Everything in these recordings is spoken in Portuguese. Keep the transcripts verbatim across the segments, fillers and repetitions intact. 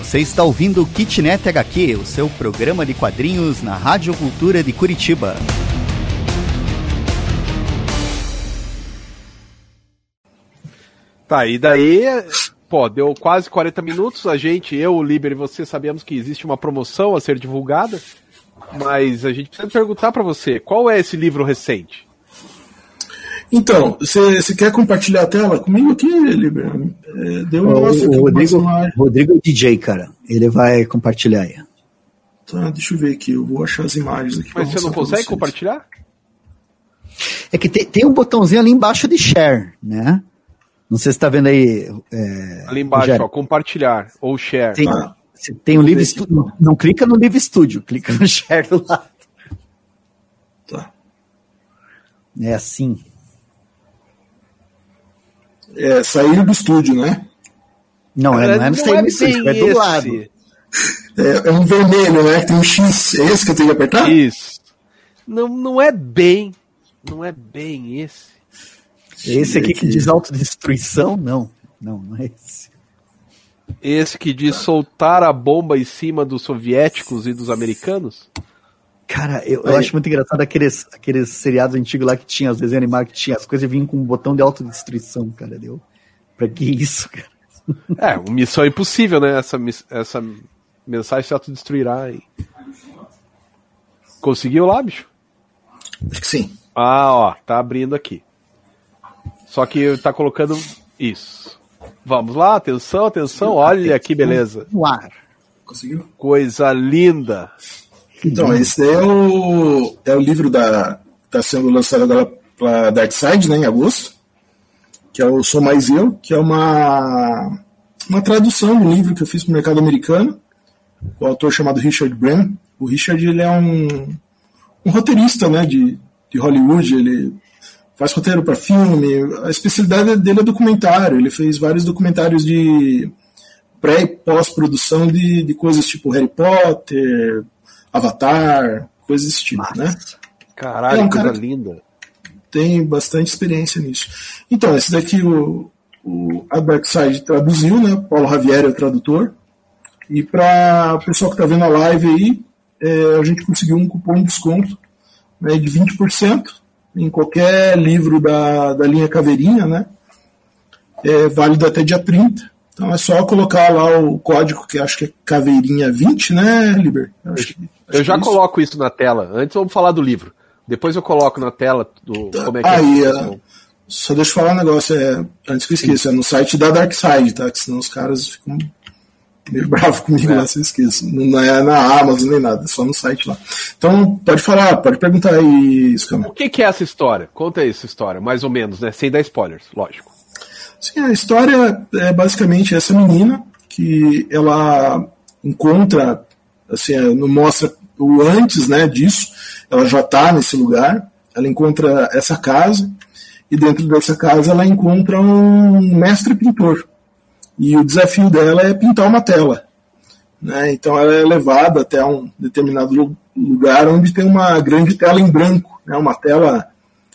Você está ouvindo o Kitnet H Q, o seu programa de quadrinhos na Rádio Cultura de Curitiba. Tá, e daí, pô, deu quase quarenta minutos, a gente, eu, o Liber e você sabemos que existe uma promoção a ser divulgada, mas a gente precisa perguntar pra você, qual é esse livro recente? Então, você quer compartilhar a tela comigo aqui, Liber? É, deu um negócio aqui. O Rodrigo, Rodrigo é D J, cara. Ele vai compartilhar aí. Tá, deixa eu ver aqui. Eu vou achar as imagens aqui. Mas você não consegue compartilhar? É que tem, tem um botãozinho ali embaixo de share, né? Não sei se você tá vendo aí. É, ali embaixo, Rogério. Ó, compartilhar ou share. Tem, tá. tem um Live Studio. Não, não clica no Live Studio, clica no share do lado. Tá. É assim. É, sair do estúdio, né? Não, Cara, é, não é no não sair é do estúdio, é do esse. lado. É, é um vermelho, né? Que tem um X. É esse que eu tenho que apertar? Isso. Não, não é bem. Não é bem esse. Esse aqui que diz autodestruição? Não. Não, não é esse. Esse que diz soltar a bomba em cima dos soviéticos e dos americanos? Cara, eu, eu acho muito engraçado aqueles, aqueles seriados antigos lá que tinha, os desenhos animados que tinha, as coisas vinham com um botão de autodestruição, cara, deu. Pra que isso, cara? É, uma missão impossível, né? Essa, essa mensagem se autodestruirá. E... Conseguiu lá, bicho? Acho que sim. Ah, ó, tá abrindo aqui. Só que tá colocando isso. Vamos lá, atenção, atenção, olha que beleza. No ar. Conseguiu? Coisa linda. Então, esse daí é o, é o livro da tá sendo lançado agora pela Darkside, né, em agosto, que é o Sou Mais Eu, que é uma, uma tradução do livro que eu fiz para o mercado americano, com o autor chamado Richard Brand. O Richard, ele é um, um roteirista, né, de, de Hollywood, ele faz roteiro para filme, a especialidade dele é documentário, ele fez vários documentários de pré e pós-produção de, de coisas tipo Harry Potter, Avatar, coisas desse tipo, Nossa. né? Caralho, é um coisa cara linda. Tem bastante experiência nisso. Então, esse daqui o, o a Darkside traduziu, né? Paulo Javier é o tradutor. E para o pessoal que está vendo a live aí, é, a gente conseguiu um cupom de desconto, né, de vinte por cento em qualquer livro da, da linha Caveirinha, né? É válido até dia trinta. Então é só colocar lá o código, que acho que é Caveirinha vinte, né, Liber? Eu, acho que, acho eu já que é isso. coloco isso na tela. Antes vamos falar do livro. Depois eu coloco na tela do, como é que Aí, é. é, só deixa eu falar um negócio, é, antes que eu esqueça, é no site da Darkside, tá? Que senão os caras ficam meio bravos comigo é. lá, se eu esqueço. Não é na Amazon nem nada, é só no site lá. Então, pode falar, pode perguntar aí, Escama. O que, que é essa história? Conta aí essa história, mais ou menos, né? Sem dar spoilers, lógico. Sim, a história é basicamente essa menina que ela encontra, assim, não mostra o antes, né, disso, ela já está nesse lugar, ela encontra essa casa e dentro dessa casa ela encontra um mestre pintor e o desafio dela é pintar uma tela, né? Então ela é levada até um determinado lugar onde tem uma grande tela em branco, né, uma tela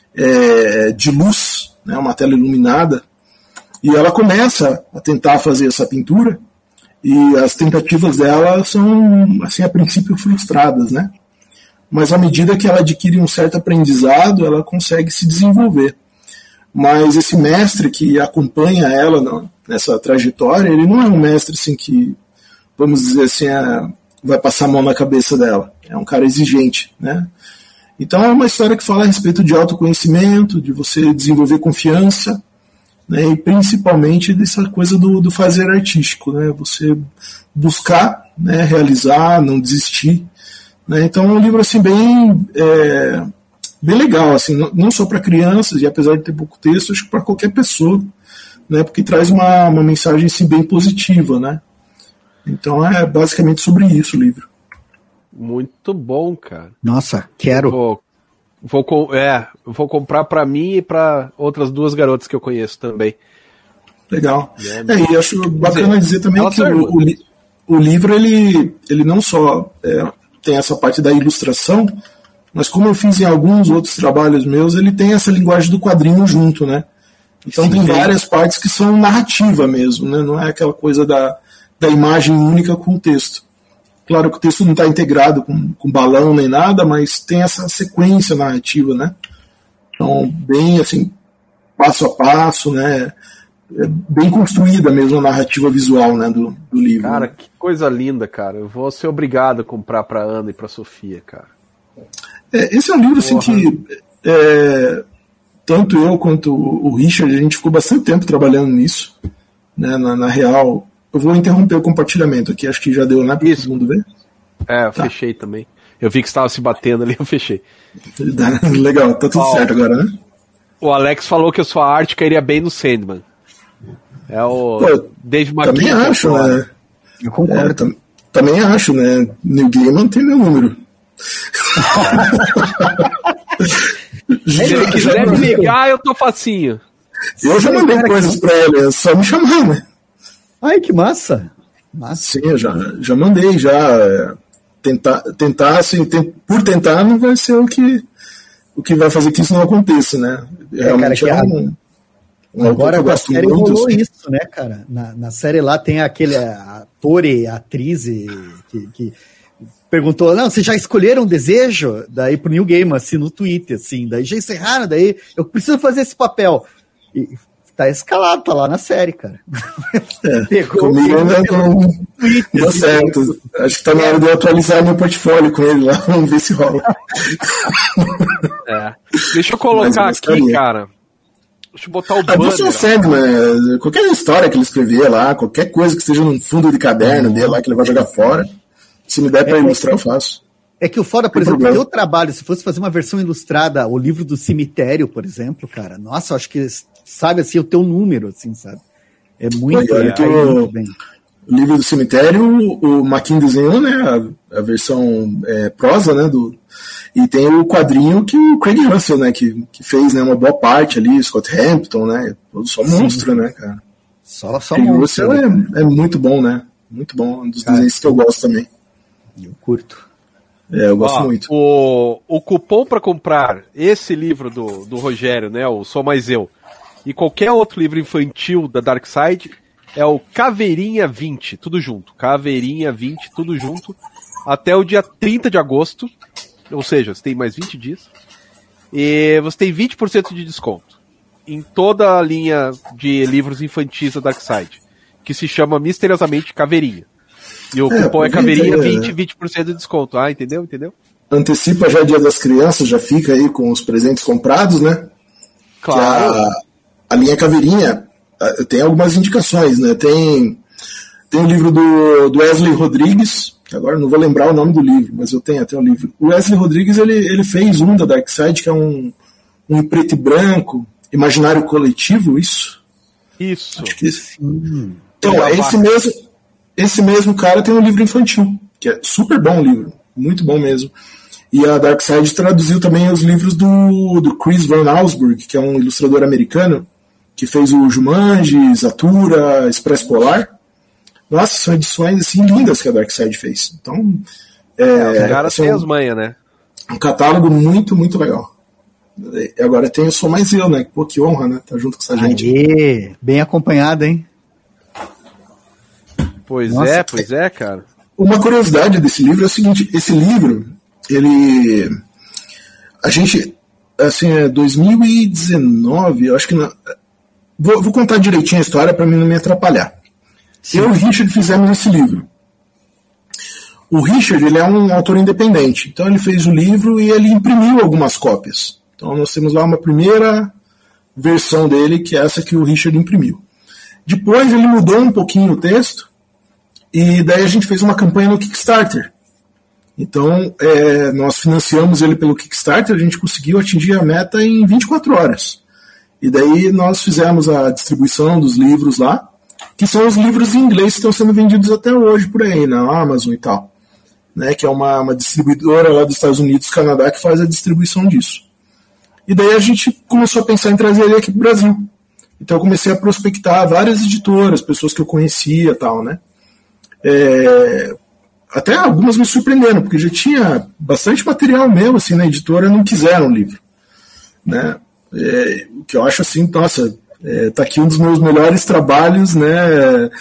é, de luz, né, uma tela iluminada. E ela começa a tentar fazer essa pintura e as tentativas dela são, assim, a princípio frustradas, né? Mas à medida que ela adquire um certo aprendizado, ela consegue se desenvolver. Mas esse mestre que acompanha ela nessa trajetória, ele não é um mestre assim que, vamos dizer assim, é, vai passar a mão na cabeça dela. É um cara exigente, né? Então é uma história que fala a respeito de autoconhecimento, de você desenvolver confiança, né, e principalmente dessa coisa do, do fazer artístico, né, você buscar, né, realizar, não desistir, né, então é um livro assim bem, é, bem legal, assim, não, não só para crianças, e apesar de ter pouco texto, acho que para qualquer pessoa, né, porque traz uma, uma mensagem assim, bem positiva, né, então é basicamente sobre isso o livro. Muito bom, cara. Nossa, quero. Vou, vou, é, vou comprar pra mim e pra outras duas garotas que eu conheço também. Legal. É, é, e acho bacana dizer, dizer também que o, o, o livro, ele, ele não só é, tem essa parte da ilustração, mas como eu fiz em alguns outros trabalhos meus, ele tem essa linguagem do quadrinho junto, né? Então sim, tem várias partes que são narrativa mesmo, né? Não é aquela coisa da, da imagem única com o texto. Claro que o texto não está integrado com, com balão nem nada, mas tem essa sequência narrativa, né? Então, bem assim, passo a passo, né? É bem construída mesmo a narrativa visual, né, do, do livro. Cara, né? que coisa linda, cara. Eu vou ser obrigado a comprar pra Ana e pra Sofia, cara. É, esse é um livro assim, que é, tanto eu quanto o Richard, a gente ficou bastante tempo trabalhando nisso, né, na, na real. Eu vou interromper o compartilhamento aqui, acho que já deu, né, para todo mundo ver. É, eu tá. fechei também. Eu vi que estava se batendo ali, eu fechei. Legal, tá tudo oh, certo agora, né? O Alex falou que a sua arte cairia bem no Sandman. É o Pô, Dave McKean. Também acho, né? Eu concordo. É, tam, também acho, né? Neil Gaiman tem meu número. Se ele quiser me ligar, eu tô facinho. Eu já mandei coisas pra ele, é só me chamar, né? Ai, que massa! massa. Sim, eu já, já mandei, já. É, tentar, tentar assim, tem, por tentar não vai ser o que, o que vai fazer que isso não aconteça, né? Realmente é, cara, é um... Um Agora com a série muito, rolou assim. Isso, né, cara? Na, na série lá tem aquele ator e atriz que, que perguntou, não, vocês já escolheram um desejo? Daí pro Neil Gaiman, assim, no Twitter, assim, daí já encerraram, daí eu preciso fazer esse papel. E tá escalado, tá lá na série, cara. É, Pegou comigo ainda não deu certo. Acho que tá na hora de eu atualizar meu portfólio com ele lá, vamos ver se rola. É. Deixa eu colocar aqui, cara. Deixa eu botar o banner. Você consegue, né? Qualquer história que ele escrever lá, qualquer coisa que esteja no fundo de caderno dele lá, que ele vai jogar fora, se me der pra é, ilustrar, eu faço. É que o foda, por exemplo, o teu trabalho, se fosse fazer uma versão ilustrada, o livro do cemitério, por exemplo, cara, nossa, eu acho que, sabe, assim, o teu número, assim, sabe? É muito, é, é, o, muito bem. O livro do cemitério, o McKean desenhou, né, a, a versão é, prosa, né, do... E tem o quadrinho que o Craig Russell, né, que, que fez, né, uma boa parte ali, Scott Hampton, né, só monstro, Sim. né, cara. Só, só Craig monstro. Russell é, é muito bom, né, muito bom, um dos cara, desenhos que eu gosto também. Eu curto. É, eu gosto Ó, muito. O, o cupom para comprar esse livro do, do Rogério, né, o Sou Mais Eu, e qualquer outro livro infantil da Dark Side é o Caveirinha vinte, tudo junto, Caveirinha vinte, tudo junto, até o dia trinta de agosto. Ou seja, você tem mais vinte dias. E você tem vinte por cento de desconto em toda a linha de livros infantis da Darkside, que se chama misteriosamente Caveirinha. E o é, cupom é Caveirinha vinte, vinte por cento de desconto. Ah, entendeu? Entendeu? Antecipa já o Dia das Crianças, já fica aí com os presentes comprados, né? Claro. A, a linha Caveirinha tem algumas indicações, né? Tem, tem o livro do, do Wesley Rodrigues, agora não vou lembrar o nome do livro, mas eu tenho até o livro. O Wesley Rodrigues, ele, ele fez um da Darkside, que é um, um preto e branco, imaginário coletivo, isso? Isso. Acho que esse. Hum. Então, esse mesmo, esse mesmo cara tem um livro infantil, que é super bom o livro, muito bom mesmo. E a Darkside traduziu também os livros do, do Chris Van Allsburg, que é um ilustrador americano, que fez o Jumanji, Zatura, Expresso Polar. Nossa, são edições assim, lindas que a Darkside fez. Então, é, é, os caras têm as manhas, né? Um catálogo muito, muito legal. E agora tem o Sou Mais Eu, né? Pô, que honra, né? Tá junto com essa gente. Aê, bem acompanhado, hein? Pois Nossa, é, pois é, cara. Uma curiosidade desse livro é o seguinte, esse livro, ele... A gente, assim, é dois mil e dezenove, eu acho que... Na, vou, vou contar direitinho a história para mim não me atrapalhar. Sim. Eu e o Richard fizemos esse livro. O Richard, ele é um autor independente, então ele fez o livro e ele imprimiu algumas cópias. Então nós temos lá uma primeira versão dele, que é essa que o Richard imprimiu. Depois ele mudou um pouquinho o texto, e daí a gente fez uma campanha no Kickstarter. Então é, nós financiamos ele pelo Kickstarter, a gente conseguiu atingir a meta em vinte e quatro horas. E daí nós fizemos a distribuição dos livros lá, que são os livros em inglês que estão sendo vendidos até hoje por aí, na Amazon e tal, né, que é uma, uma distribuidora lá dos Estados Unidos, Canadá, que faz a distribuição disso. E daí a gente começou a pensar em trazer ele aqui para o Brasil. Então eu comecei a prospectar várias editoras, pessoas que eu conhecia e tal, né. É, até algumas me surpreenderam, porque já tinha bastante material meu, assim, na editora, não quiseram o livro, né. É, o que eu acho assim, nossa... É, tá aqui um dos meus melhores trabalhos, né, que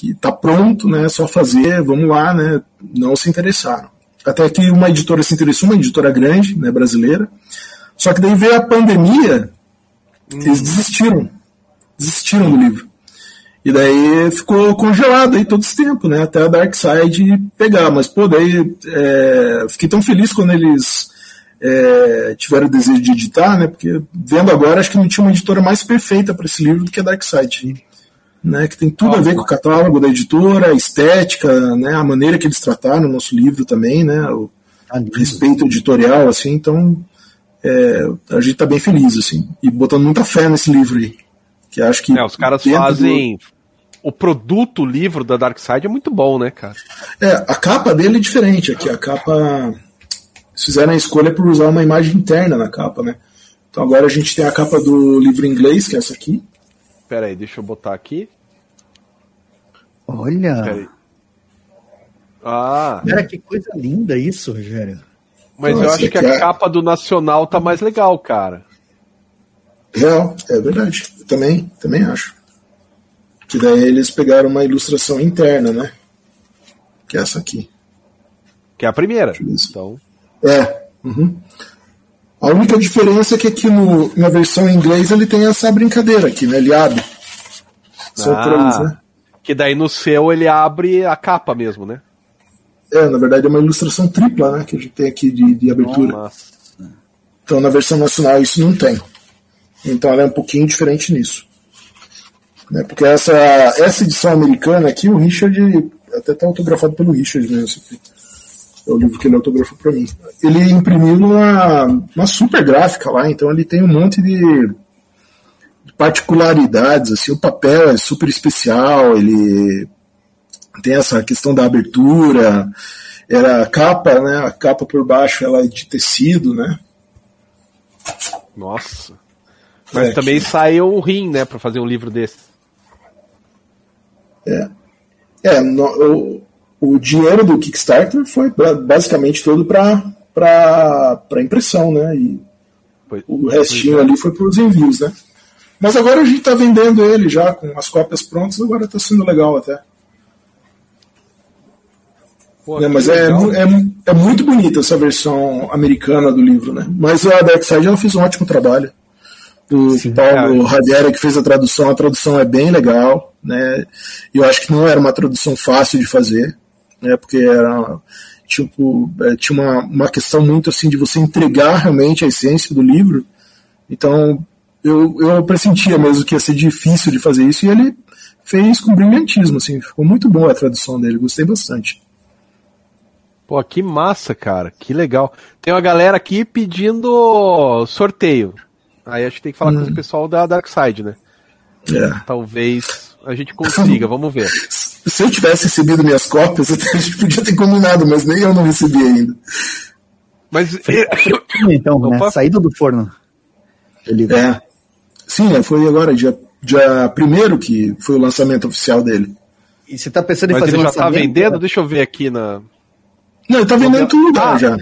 que tá pronto, né, só fazer, vamos lá, né, não se interessaram. Até que uma editora se interessou, uma editora grande, né, brasileira, só que daí veio a pandemia, hum. eles desistiram, desistiram do livro. E daí ficou congelado aí todo esse tempo, né, até a Darkseid pegar, mas pô, daí é, fiquei tão feliz quando eles é, tiveram o desejo de editar, né, porque vendo agora, acho que não tinha uma editora mais perfeita para esse livro do que a Darkseid, né, que tem tudo a ver com o catálogo da editora, a estética, né, a maneira que eles trataram o nosso livro também, né, o respeito editorial, assim, então é, a gente tá bem feliz, assim, e botando muita fé nesse livro aí, que acho que... É, os caras fazem... Do... O produto, o livro da Darkseid é muito bom, né, cara? É, a capa dele é diferente, aqui a capa... Eles fizeram a escolha por usar uma imagem interna na capa, né, então agora a gente tem a capa do livro em inglês, que é essa aqui. Pera aí, deixa eu botar aqui. Olha! Ah! Cara, que coisa linda isso, Rogério. Mas Nossa, eu acho que a é... capa do Nacional tá mais legal, cara. Real, é verdade. Eu também, também acho. Que daí eles pegaram uma ilustração interna, né? Que é essa aqui. Que é a primeira. Então... É. Uhum. A única diferença é que aqui no, na versão em inglês ele tem essa brincadeira aqui, né? Ele abre. São ah, três, né? Que daí no seu ele abre a capa mesmo, né? É, na verdade é uma ilustração tripla, né? Que a gente tem aqui de, de abertura. Nossa. Então na versão nacional isso não tem. Então ela é um pouquinho diferente nisso. Né? Porque essa, essa edição americana aqui, o Richard, até está autografado pelo Richard mesmo. Esse aqui. É o livro que ele autografou para mim. Ele imprimiu uma, uma super gráfica lá, então ele tem um monte de, de particularidades, assim, o papel é super especial, ele tem essa questão da abertura, era a capa, né, a capa por baixo ela é de tecido, né. Nossa. Mas é, também que... saiu o rim, né, para fazer um livro desse. É, é no, o, o dinheiro do Kickstarter foi basicamente todo para para impressão, né? E pois, o restinho ali foi para os envios, né? Mas agora a gente está vendendo ele já com as cópias prontas, agora está sendo legal até. Pô, é, mas é, é, é muito bonita essa versão americana do livro, né? Mas a Darkseid ela fez um ótimo trabalho. Do Sim, Paulo Radiera, que fez a tradução, a tradução é bem legal, né? Eu acho que não era uma tradução fácil de fazer, né? Porque era tipo, tinha uma, uma questão muito assim de você entregar realmente a essência do livro. Então eu, eu pressentia mesmo que ia ser difícil de fazer isso, e ele fez com brilhantismo, assim, ficou muito boa a tradução dele, gostei bastante. Pô, que massa, cara, que legal. Tem uma galera aqui pedindo sorteio. Aí acho que tem que falar hum. com o pessoal da Darkseid, né? É. Talvez a gente consiga, vamos ver. Se eu tivesse recebido minhas cópias, a gente podia ter combinado, mas nem eu não recebi ainda. Mas então, né? Saído do forno. Ele... É. Sim, foi agora, dia, dia primeiro que foi o lançamento oficial dele. E você tá pensando em mas fazer ele um já tá vendendo? Deixa eu ver aqui na... Não, ele tá vendendo em todo lugar ah, já.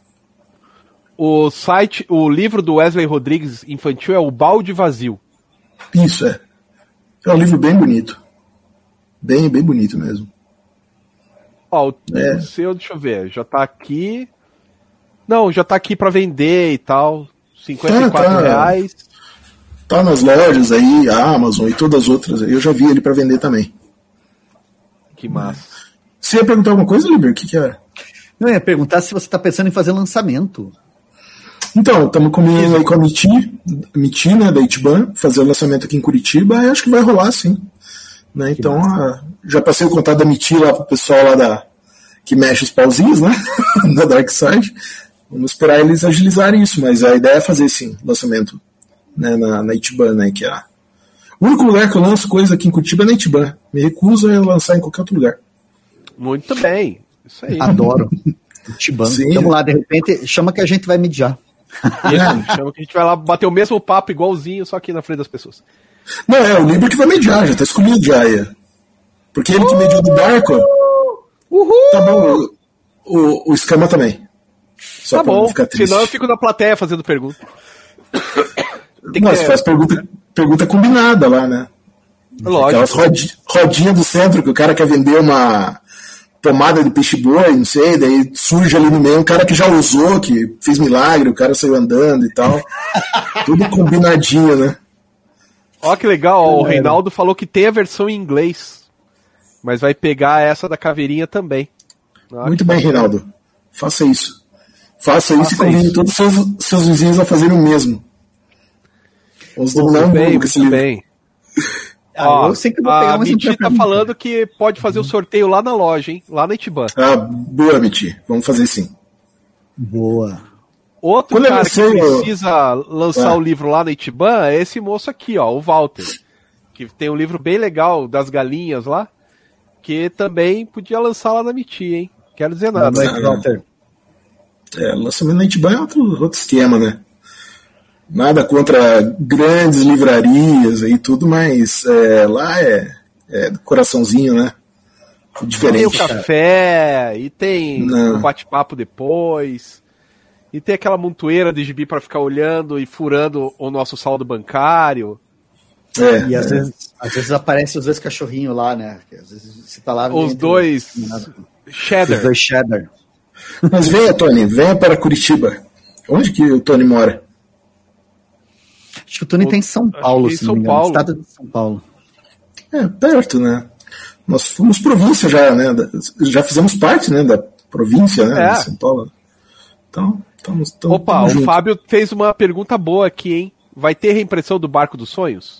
O site, o livro do Wesley Rodrigues infantil é O Balde Vazio. Isso, é. É um livro bem bonito. Bem, bem bonito mesmo. Ó, o é. seu, deixa eu ver, já tá aqui... Não, já tá aqui pra vender e tal. cinquenta e quatro reais. Tá nas lojas aí, a Amazon e todas as outras. Eu já vi ele pra vender também. Que massa. Você ia perguntar alguma coisa, Liber? O que que era? Não, eu ia perguntar se você tá pensando em fazer lançamento. Então, estamos combinando aí com a Miti, Miti, né, da Itiban, fazer o lançamento aqui em Curitiba, e acho que vai rolar sim. Né? Então, a, já passei o contato da Miti lá pro pessoal lá da, que mexe os pauzinhos, né, da Darkseid. Vamos esperar eles agilizarem isso, mas a ideia é fazer sim, lançamento, né, na, na Itiban, né, que é a... o único lugar que eu lanço coisa aqui em Curitiba é na Itiban. Me recuso a lançar em qualquer outro lugar. Muito bem, isso aí. Adoro. Itiban. Vamos lá, de repente, chama que a gente vai mediar. Isso, chama que a gente vai lá bater o mesmo papo igualzinho, só aqui na frente das pessoas. Não, é o Liber que vai mediar, já tá escolhido já. É. Porque ele que mediou do barco. Uhul! Tá bom, o, o, o esquema também. Só tá bom, senão eu fico na plateia fazendo pergunta. Tem Nossa, ter... faz pergunta, pergunta combinada lá, né? Lógico. Aquelas rodi, rodinhas do centro que o cara quer vender uma pomada de peixe-boi, não sei, daí surge ali no meio um cara que já usou, que fez milagre, o cara saiu andando e tal. Tudo combinadinho, né? Ó que legal, ó, o Reinaldo falou que tem a versão em inglês, mas vai pegar essa da caveirinha também. Ah, Muito bem, Reinaldo. Faça isso. Faça, Faça isso e convide isso. todos os seus, seus vizinhos a fazerem o mesmo. Vamos dominar o Muito bem, mundo com esse muito livro. bem. Ah, Ó, eu sei que eu vou pegar a mais Miti um pra tá mim, falando cara. que pode fazer o sorteio lá na loja, hein? Lá na Itiban. Ah, boa, Miti. Vamos fazer sim. Boa. Outro Quando eu cara que lancei o- precisa lançar Ah. o livro lá na Itiban é esse moço aqui, ó, o Walter. Que tem um livro bem legal das galinhas lá, que também podia lançar lá na Miti, hein? Quero dizer Boa nada. noite, Walter. É, lançamento na Itiban é outro, outro esquema, né? Nada contra grandes livrarias e tudo, mas é, lá é, é coraçãozinho, né? Tem o Diferente. café, e tem Não. o bate-papo depois, e tem aquela montoeira de gibi pra ficar olhando e furando o nosso saldo bancário. É, E às, é. vezes, às vezes aparecem os dois cachorrinhos lá, né? Que às vezes você tá lá... Os entre- dois Os cheddar. dois cheddar. Mas venha, Tony, venha para Curitiba. Onde que o Tony mora? Acho que o Tony O- tá em São acho Paulo, que em se não São me engano. Paulo. Estado de São Paulo. É, perto, né? Nós fomos província já, né? Da- Já fizemos parte, né, da província, né, É. de São Paulo. Então, estamos estamos Opa, o Fábio fez uma pergunta boa aqui, hein? Vai ter reimpressão do Barco dos Sonhos?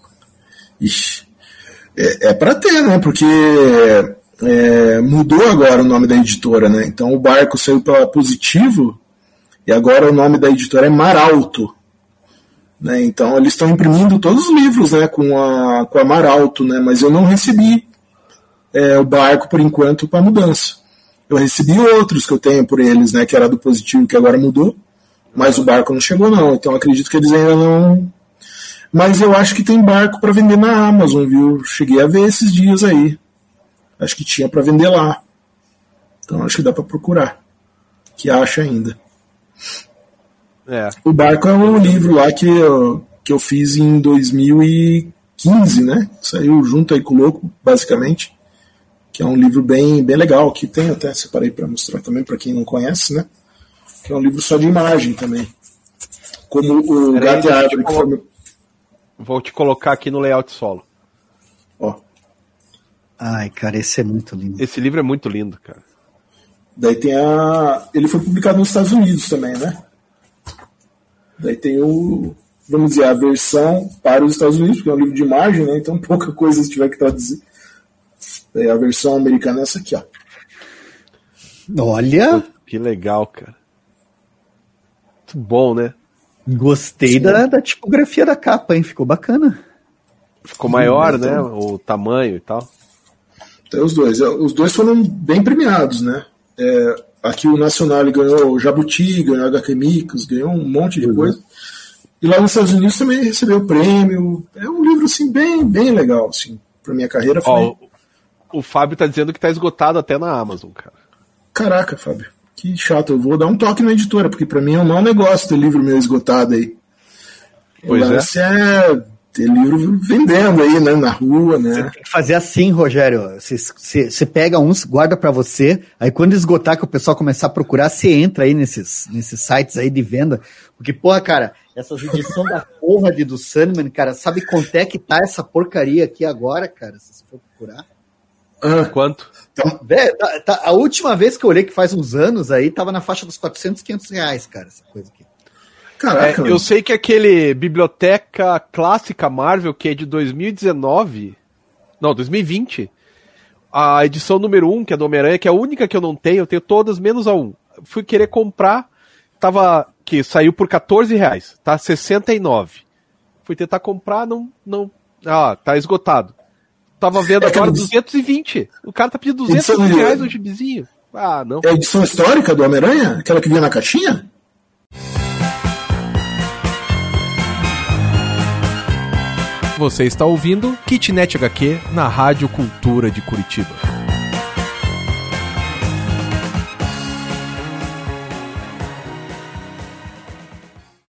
Ixi, é, é para ter, né? Porque é, mudou agora o nome da editora, né? Então o Barco saiu pela Positivo e agora o nome da editora é Maralto. Né? Então eles estão imprimindo todos os livros, né, com a, com a Maralto, né? Mas eu não recebi é, o Barco por enquanto para mudança. Eu recebi outros que eu tenho por eles, né, que era do Positivo, que agora mudou, mas o Barco não chegou não, então acredito que eles ainda não... Mas eu acho que tem Barco para vender na Amazon, viu? Cheguei a ver esses dias aí. Acho que tinha para vender lá. Então acho que dá para procurar. Que acha ainda. É. O Barco é um livro lá que eu, que eu fiz em dois mil e quinze, né? Saiu junto aí com o Louco, basicamente. Que é um livro bem, bem legal, que tem, até separei para mostrar também para quem não conhece, né? Que é um livro só de imagem também. Como o Peraí, Gato e a deixa eu Árvore, que foi meu... Vou te colocar aqui no layout solo. Ó, Ai, cara, esse é muito lindo. Esse livro é muito lindo, cara. daí tem a... Ele foi publicado nos Estados Unidos também, né? Daí tem o... Vamos dizer, a versão para os Estados Unidos, porque é um livro de imagem, né? Então pouca coisa se tiver que traduzir. Daí a versão americana é essa aqui, ó. Olha, Que legal, cara. Muito bom, né? gostei da, da tipografia da capa, hein? Ficou bacana. Ficou maior, então. né? O tamanho e tal. Tem os dois. Os dois foram bem premiados, né? É, aqui o Nacional ganhou o Jabuti, ganhou H Q Micos, ganhou um monte de coisa. E lá nos Estados Unidos também recebeu o prêmio. É um livro, assim, bem, bem legal, assim. Pra minha carreira foi... Ó, o, o Fábio tá dizendo que tá esgotado até na Amazon, cara. Caraca, Fábio. Que chato. Eu vou dar um toque na editora, porque pra mim é um mau negócio ter livro meu esgotado aí. Pois o lance é ter livro vendendo aí, né? Na rua, né? Tem que fazer assim, Rogério. Você pega uns, guarda pra você, aí quando esgotar que o pessoal começar a procurar, você entra aí nesses, nesses sites aí de venda. Porque, porra, cara, essas edições da porra de do Sandman, cara, sabe quanto é que tá essa porcaria aqui agora, cara? Se você for procurar. Ah, Quanto? então, Vé, tá- tá- a última vez que eu olhei, que faz uns anos aí, tava na faixa dos quatrocentos, quinhentos reais, cara, essa coisa aqui. É, caraca, eu sei que aquele Biblioteca Clássica Marvel, que é de dois mil e dezenove, não, dois mil e vinte, a edição número um, que é do Homem-Aranha, que é a única que eu não tenho, eu tenho todas menos a um. Fui querer comprar, tava, que saiu por quatorze reais, tá sessenta e nove. Fui tentar comprar, não, não, ah, tá esgotado. Tava vendo É que agora eles- duzentos e vinte. O cara tá pedindo duzentos Edição de- reais no gibizinho. Ah, não. é a edição histórica do Homem-Aranha? Aquela que vinha na caixinha? Você está ouvindo Kitnet H Q na Rádio Cultura de Curitiba.